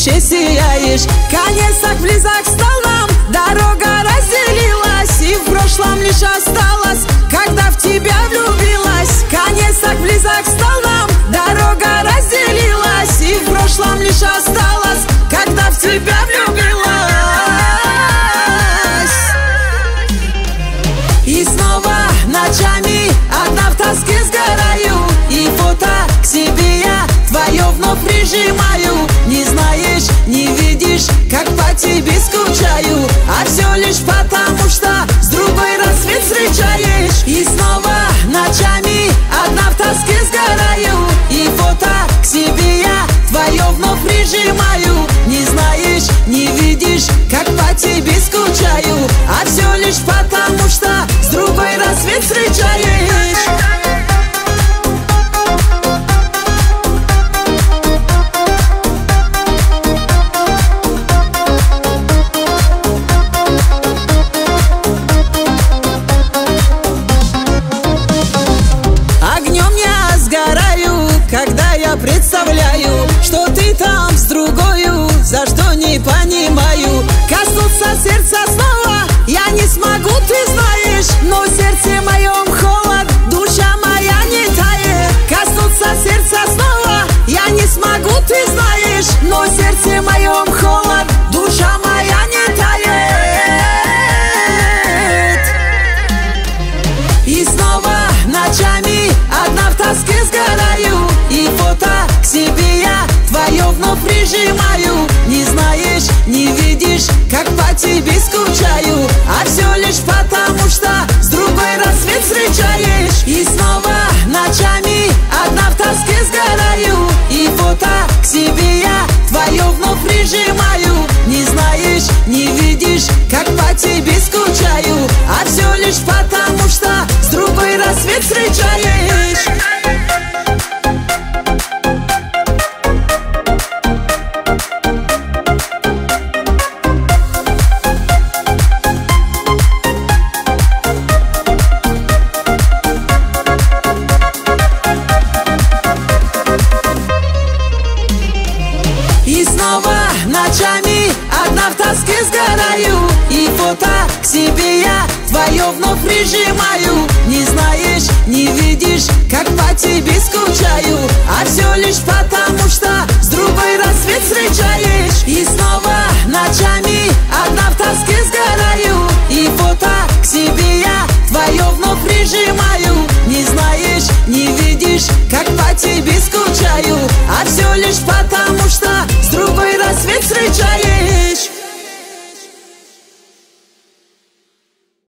душе сияешь. Конец так близок стал нам, дорога разделилась, и в прошлом лишь осталось, когда в тебя влюбилась. Конец так близок стал нам, дорога разделилась, и в прошлом лишь осталось, когда в тебя влюбилась. И снова ночами одна в тоске сгораю, и фото к себе я твое вновь прижимаю. Не знаешь, не видишь, как по тебе скучаю, а все лишь потому, что с другой рассвет встречаешь. И снова ночами одна в тоске сгораю, и фото к себе я твое вновь прижимаю. Не знаешь, не видишь, как по тебе скучаю, а все лишь потому, что с другой рассвет встречаешь. Когда я представляю, что ты там с другою, за что не понимаю. Коснуться сердца снова я не смогу, ты знаешь, но в сердце моем холод, душа моя не тает. Коснуться сердца снова я не смогу, ты знаешь, но в сердце моем холод, душа моя не тает. И снова ночами одна в тоске сгораю, и фото к себе я твое вновь прижимаю. Не знаешь, не видишь, как по тебе скучаю, а все лишь потому, что с другой рассвет встречаешь. И снова ночами одна в тоске сгораю, и фото к себе я твое вновь прижимаю. Не знаешь, не видишь, как по тебе скучаю, а все лишь потому, что с другой рассвет встречаешь. И снова ночами одна в тоске сгораю, и фото к себе я твое вновь прижимаю. Не знаешь, не видишь, как по тебе скучаю, а все лишь потому, что с другой рассвет встречаешь. И снова ночами одна в тоске сгораю, и фото